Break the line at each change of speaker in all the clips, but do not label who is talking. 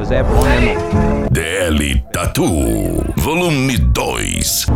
Zé é bom, né, irmão?
DL Tattoo, volume 2.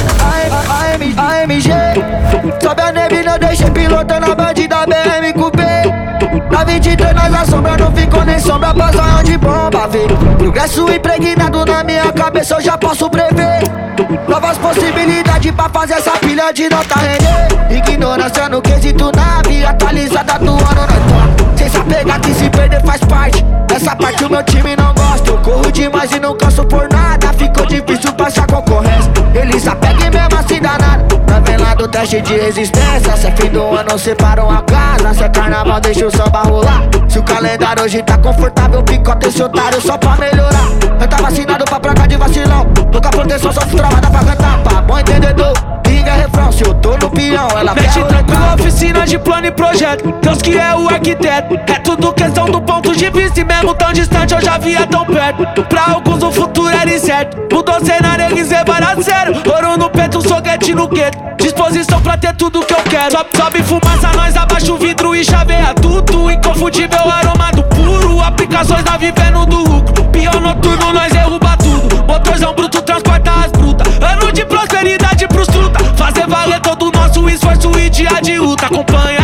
AMG, sobe a neblina, deixa pilota na bandida BM Coupé. Na 23 nós assombra, não ficou nem sombra pra zóio de bomba, vê. Progresso impregnado na minha cabeça, eu já posso prever novas possibilidades pra fazer essa pilha de nota render. Ignorância no quesito nave, atualizada do ano nós tá. Sem se apegar que se perder faz parte. Essa parte o meu time não gosta. Eu corro demais e não canso por nada. Ficou difícil passar concorrência. Eles apegam mesmo assim danado. Tá vendo lá do teste de resistência. Se é fim do ano separam a casa. Se é carnaval deixa o samba rolar. Se o calendário hoje tá confortável, picota esse otário só pra melhorar. Eu tá vacinado pra praga de vacilão. Tô com a proteção, só fui travada pra cantar. Pra bom entendedor, liga refrão. Se eu tô no peão, ela
mexe tranquilo, oficina de plano e projeto. Deus que é o arquiteto. É tudo questão do ponto de vista. E mesmo tão distante eu já via tão perto. Pra alguns o futuro era incerto. Mudou o cenário, eles levaram a sério. Ouro no peito, soguete no gueto. Disposição pra ter tudo que eu quero. Sobe fumaça, nós abaixa o vidro e chaveia tudo. Inconfundível aroma do puro. Aplicações na vivendo do lucro. Pior noturno, nós derruba tudo. Motorzão bruto, transporta as brutas. Ano de prosperidade pros truta. Fazer valer todo o nosso esforço e dia de luta. Acompanha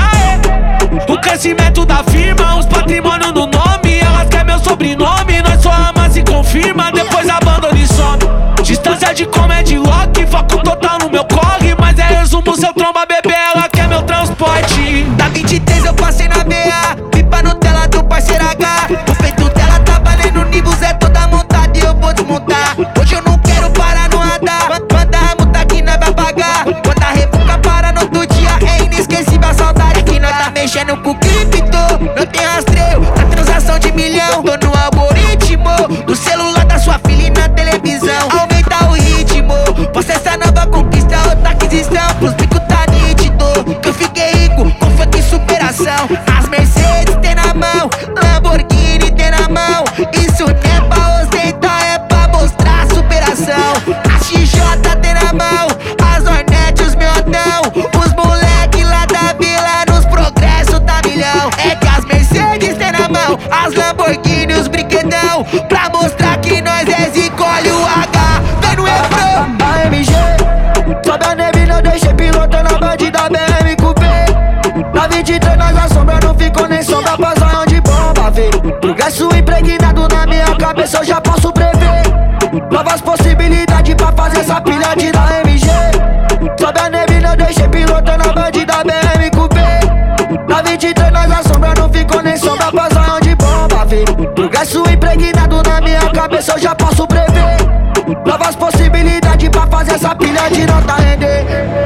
o crescimento da firma. Os patrimônios no nome. Elas querem meu sobrenome. Nós só ama se confirma. Depois abandona e some. Distância de comédia rock. Foco total no meu corre. Mas é resumo, seu tromba bebê. Ela quer meu transporte.
Da 23 eu passei na BA. Pipa Nutella do parceiro H. O peito dela tá valendo nível Zé toda montada e eu vou desmontar. Hoje eu não quero parar no radar. Manda a multa que nós vai pagar. Quando a revoca para no outro dia é inesquecível a saudade que nós tá mexendo com o cripto. Não tem rastreio, tá transação de milhão. Tô no algoritmo do celular da sua filha e na televisão. Aumenta o ritmo, posso essa nova conquista, outra aquisição. Pros bicos tá nítido, que eu fiquei rico com funk e superação. As Mercedes tem na mão, Lamborghini tem na mão. Isso não é pra ostentar, é pra mostrar superação. A XJ tem na mão, as Hornet, os miodão. Os moleque lá da vila nos progressos da milhão. É que as Mercedes tem na mão, as Lamborghini, os brinquedão. Pra mostrar que nós é zica, olha o H, vem no refrão. AMG, sobe a neblina, deixei pilota na bandida BM Coupé. Na 23 nós assombra, não ficou nem sombra pra zóio de bomba, vê. Progresso impregnado na minha cabeça, eu já posso prever novas possibilidades pra fazer essa pilha de da AMG. Sobe a neblina, deixei pilota na bandida BM Coupé. Na 23 nós assombra, não ficou nem sombra pra zóio de bomba, vê. Progresso impregnado na minha cabeça, eu já posso prever novas possibilidades pra fazer essa pilha de nota render.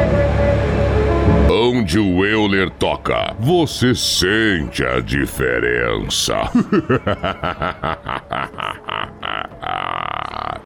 Onde o Euler toca, você sente a diferença.